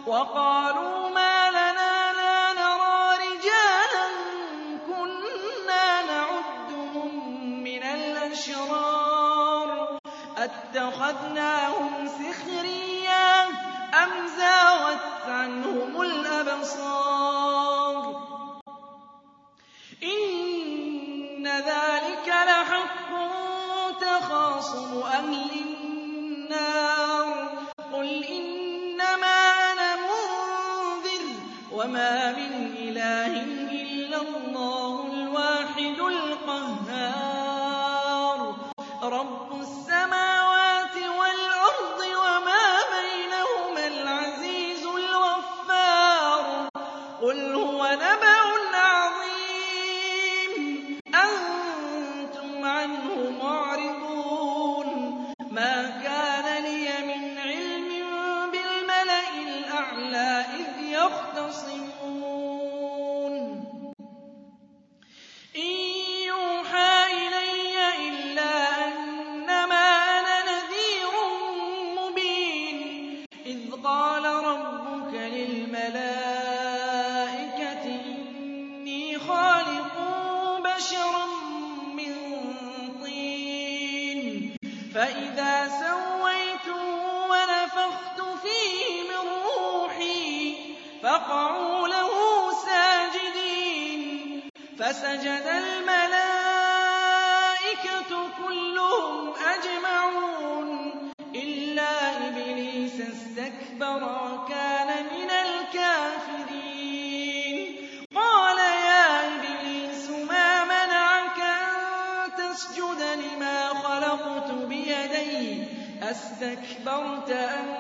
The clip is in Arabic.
وَقَالُوا مَا لَنَا لَا نَرَىٰ رِجَالًا كُنَّا نَعُدُّهُم مِّنَ الْأَشْرَارِ أَتَّخَذْنَاهُمْ سِخْرِيًّا أَمْ زَاغَتْ عَنْهُمُ الْأَبْصَارُ إِنَّ ذَٰلِكَ لَحَقٌّ تَخَاصُمُ أَهْلِ النَّارِ قُلْ إِنَّمَا أَنَا مُنذِرٌ وَمَا مِنْ إِلَٰهٍ إِلَّا اللَّهُ الْوَاحِدُ الْقَهَّارُ رَبُّ السَّمَاوَاتِ وَالْأَرْضِ وَمَا بَيْنَهُمَا الْعَزِيزُ الْغَفَّارُ قُلْ هُوَ نَبَأٌ عَظِيمٌ أَنتُمْ عَنْهُ مُعْرِضُونَ مَا كَانَ لِيَ مِنْ عِلْمٍ بِالْمَلَإِ الْأَعْلَىٰ إِذْ يَخْتَصِمُونَ إِن يُوحَىٰ إِلَيَّ إِلَّا أَنَّمَا أَنَا نَذِيرٌ مُّبِينٌ إِذْ قَالَ رَبُّكَ لِلْمَلَائِكَةِ إِنِّي خَالِقٌ بَشَرًا مِّن طِينٍ فَإِذَا سَوَّيْتُهُ وَنَفَخْتُ فِيهِ مِن رُّوحِي فَقَعُوا لَهُ سَاجِدِينَ فَسَجَدَ الْمَلَائِكَةُ كُلُّهُمْ أَجْمَعُونَ إِلَّا إِبْلِيسَ اسْتَكْبَرَ وَكَانَ مِنَ الْكَافِرِينَ قَالَ يَا إِبْلِيسُ مَا مَنَعَكَ أَن تَسْجُدَ لِمَا خَلَقْتُ بِيَدَيَّ أَسْتَكْبَرْتَ أَمْ